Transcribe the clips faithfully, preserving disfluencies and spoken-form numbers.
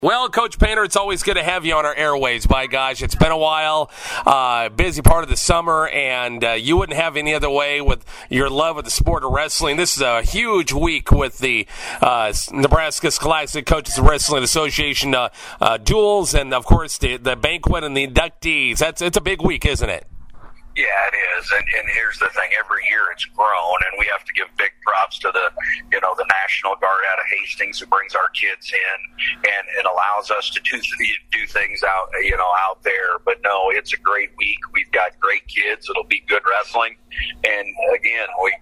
Well, Coach Painter, it's always good to have you on our airways. By gosh, it's been a while, uh, busy part of the summer, and uh, you wouldn't have any other way with your love of the sport of wrestling. This is a huge week with the uh, Nebraska Scholastic Coaches of Wrestling Association uh, uh, duels, and of course the the banquet and the inductees. That's it's a big week, isn't it? Yeah, it is, and, and here's the thing: every year it's grown, and we have to give big props to the, you know, the National Guard out of Hastings who brings our kids in and, and allows us to do do things out, you know, out there. But no, it's a great week. We've got great kids. It'll be good wrestling, and again, we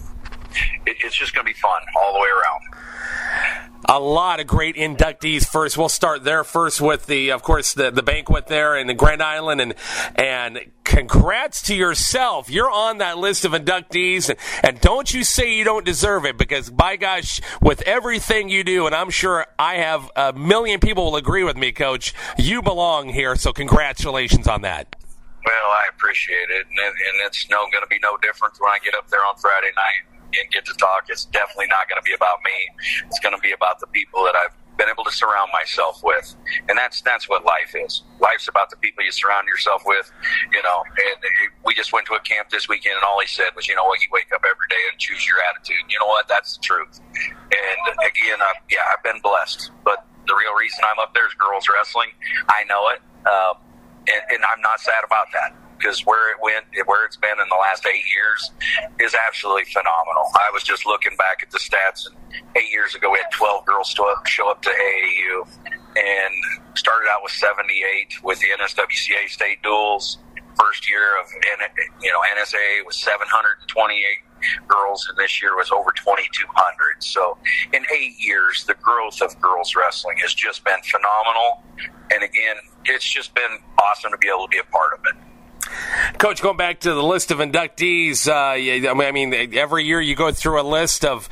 it, it's just going to be fun all the way around. A lot of great inductees first. We'll start there first with the, of course, the, the banquet there in the Grand Island, and and congrats to yourself. You're on that list of inductees, and, and don't you say you don't deserve it, because by gosh, with everything you do, and I'm sure I have a million people will agree with me, Coach, you belong here. So congratulations on that. Well, I appreciate it, and, and it's no going to be no different when I get up there on Friday night and get to talk. It's definitely not going to be about me. It's going to be about the people that I've been able to surround myself with, and that's that's what life is. Life's about the people you surround yourself with, you know. And we just went to a camp this weekend, and all he said was, you know what, you wake up every day and choose your attitude. You know what? That's the truth. And again, I, yeah, I've been blessed, but the real reason I'm up there is girls wrestling. I know it, um, and, and I'm not sad about that, because where it went, where it's been in the last eight years is absolutely phenomenal. I was just looking back at the stats, and eight years ago we had twelve girls show up to A A U, and started out with seventy-eight with the N S W C A state duels. First year of you know N S A A was seven hundred twenty-eight girls, and this year was over twenty-two hundred. So in eight years, the growth of girls wrestling has just been phenomenal. And again, it's just been awesome to be able to be a part of it. Coach, going back to the list of inductees, uh, I mean, every year you go through a list of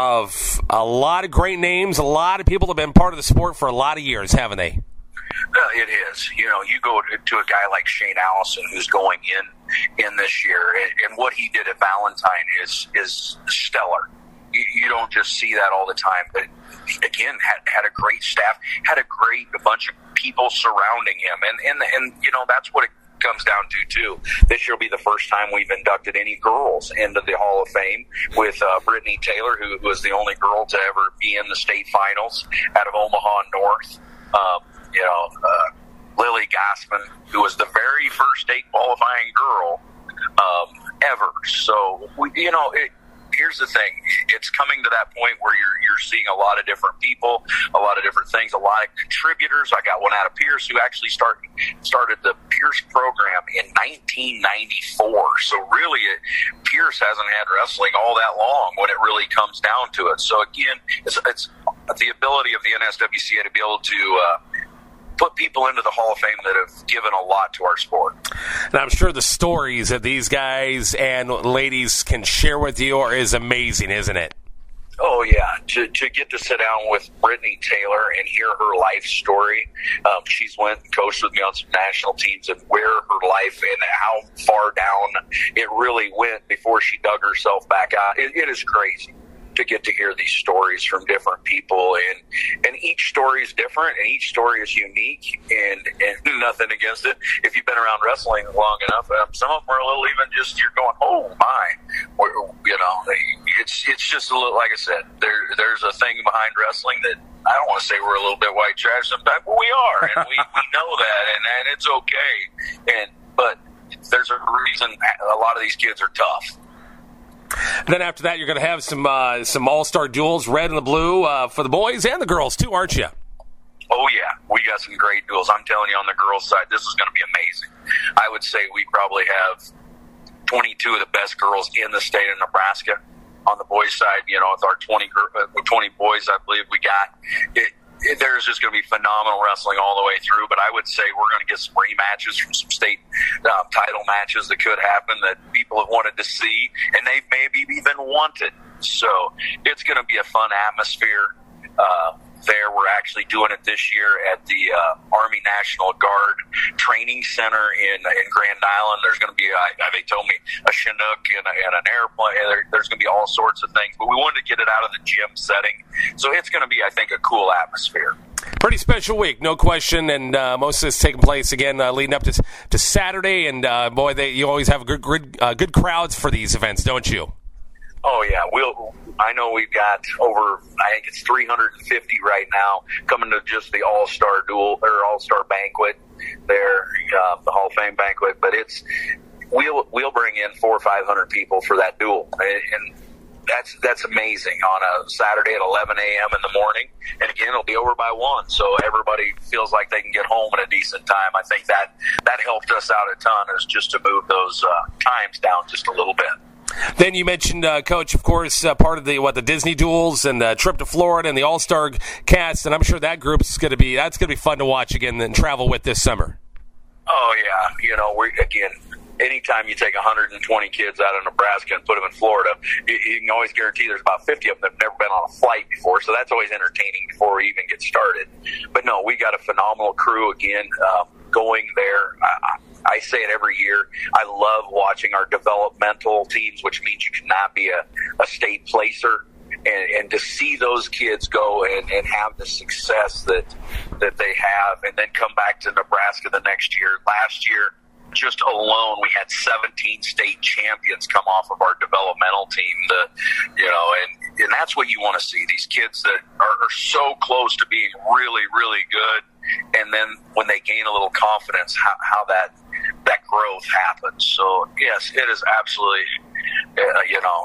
of a lot of great names. A lot of people have been part of the sport for a lot of years, haven't they? Uh, it is. You know, you go to a guy like Shane Allison, who's going in in this year, and, and what he did at Valentine is is stellar. You, you don't just see that all the time, but again, had had a great staff, had a great a bunch of people surrounding him, and and and you know that's what it comes down to too. This year will be the first time we've inducted any girls into the Hall of Fame, with uh, Brittany Taylor, who was the only girl to ever be in the state finals out of Omaha North. Um, you know, uh, Lily Gassman, who was the very first state qualifying girl um, ever. So, we, you know, it, here's the thing. It's coming to that point where you're you're seeing a lot of different people, a lot of different things, a lot of contributors. I got one out of Pierce who actually start, started the Pierce program in nineteen ninety-four. So really, it, Pierce hasn't had wrestling all that long when it really comes down to it. So again, it's, it's the ability of the N S W C A to be able to uh, put people into the Hall of Fame that have given a lot to our sport. And I'm sure the stories that these guys and ladies can share with you are is amazing, isn't it? Oh, yeah. To to get to sit down with Brittany Taylor and hear her life story. Um, she's went and coached with me on some national teams, and where her life and how far down it really went before she dug herself back out. It, it is crazy to get to hear these stories from different people, and and each story is different, and each story is unique, and, and nothing against it. If you've been around wrestling long enough, um, some of them are a little even just, you're going, oh my, or, you know, it's it's just a little, like I said, there there's a thing behind wrestling that I don't want to say we're a little bit white trash sometimes, but we are, and we, we know that, and, and it's okay, and but there's a reason a lot of these kids are tough. Then after that, you're going to have some uh, some all-star duels, red and the blue, uh, for the boys and the girls, too, aren't you? Oh, yeah. We got some great duels. I'm telling you, on the girls' side, this is going to be amazing. I would say we probably have twenty-two of the best girls in the state of Nebraska. On the boys' side, you know, with our twenty, twenty boys, I believe we got it. It, there's just going to be phenomenal wrestling all the way through, but I would say we're going to get some rematches from some state um, title matches that could happen that people have wanted to see, and they've maybe even wanted. So it's going to be a fun atmosphere uh, there. We're actually doing it this year at the uh, Army National Guard Training Center in in Grand Island. There's going to be, I, they told me, a Chinook and, a, and an airplane. There, there's going to be all sorts of things, but we wanted to get it out of the gym setting. So it's going to be, I think, a cool atmosphere. Pretty special week, no question, and uh, most of this taking place again uh, leading up to to Saturday. And uh, boy, they, you always have good good, uh, good crowds for these events, don't you? Oh yeah, we'll. I know we've got over. I think it's three hundred fifty right now coming to just the All Star Duel or All Star Banquet there, uh, the Hall of Fame banquet. But it's we'll we'll bring in four or five hundred people for that duel, and that's that's amazing on a Saturday at eleven a.m. in the morning. And again, it'll be over by one, so everybody feels like they can get home at a decent time. I think that that helped us out a ton, is just to move those uh, times down just a little bit. Then you mentioned, uh, Coach, of course, uh, part of the what the Disney duels and the trip to Florida and the All Star cast, and I'm sure that group's going to be that's going to be fun to watch again and travel with this summer. Oh yeah, you know, we again. Anytime you take one hundred twenty kids out of Nebraska and put them in Florida, you, you can always guarantee there's about fifty of them that have never been on a flight before, so that's always entertaining before we even get started. But no, we got a phenomenal crew again uh, going there. I, I say it every year. I love watching our developmental teams, which means you cannot be a, a state placer. And, and to see those kids go and, and have the success that that they have, and then come back to Nebraska the next year. Last year, just alone, we had seventeen state champions come off of our developmental team. The, you know, and, and that's what you want to see. These kids that are, are so close to being really, really good, and then when they gain a little confidence, how, how that that growth happens. So yes, it is absolutely, uh, you know,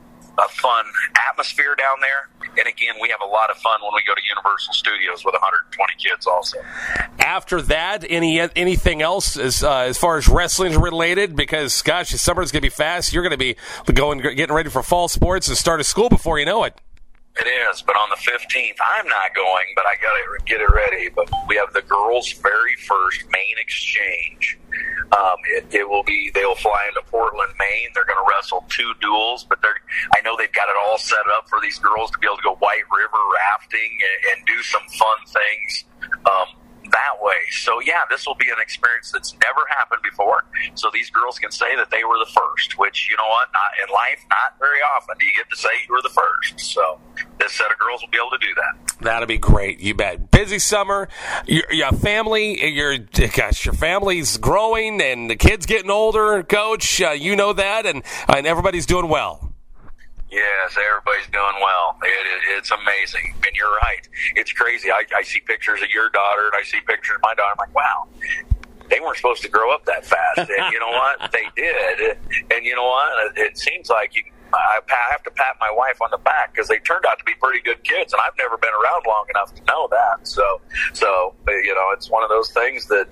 a fun atmosphere down there. And again, we have a lot of fun when we go to Universal Studios with one hundred twenty kids also. After that, any anything else as uh, as far as wrestling related? Because, gosh, the summer's going to be fast. You're going to be going getting ready for fall sports and start of school before you know it. It is, but on the fifteenth, I'm not going, but I got to get it ready. But we have the girls' very first Maine exchange. Um, it, it will be, they will fly into Portland, Maine. They're going to wrestle two duels, but they're, I know they've got it all set up for these girls to be able to go White River rafting and, and do some fun things um, that way. So, yeah, this will be an experience that's never happened before. So these girls can say that they were the first, which, you know what, not in life, not very often do you get to say you were the first. So this set of girls will be able to do that. That'll be great. You bet. Busy summer. Your, your family, your gosh, your family's growing, and the kids getting older. Coach, uh, you know that, and and everybody's doing well. Yes, everybody's doing well. It, it, it's amazing, and you're right. It's crazy. I, I see pictures of your daughter, and I see pictures of my daughter. I'm like, wow. They weren't supposed to grow up that fast, and you know what? They did, and you know what? It seems like you. I have to pat my wife on the back because they turned out to be pretty good kids, and I've never been around long enough to know that. So, so you know, it's one of those things that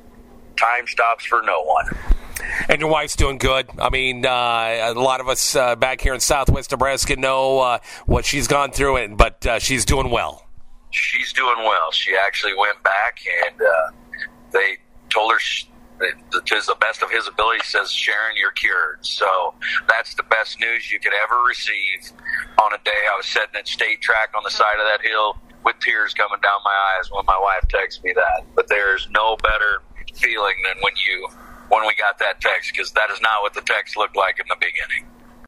time stops for no one. And your wife's doing good. I mean, uh, a lot of us uh, back here in Southwest Nebraska know uh, what she's gone through, it, but uh, she's doing well. She's doing well. She actually went back, and uh, they told her she, to the best of his ability, says, Sharon, you're cured. So that's the best news you could ever receive. On a day I was sitting at state track on the side of that hill with tears coming down my eyes when my wife texted me that. But there's no better feeling than when you when we got that text, because that is not what the text looked like in the beginning.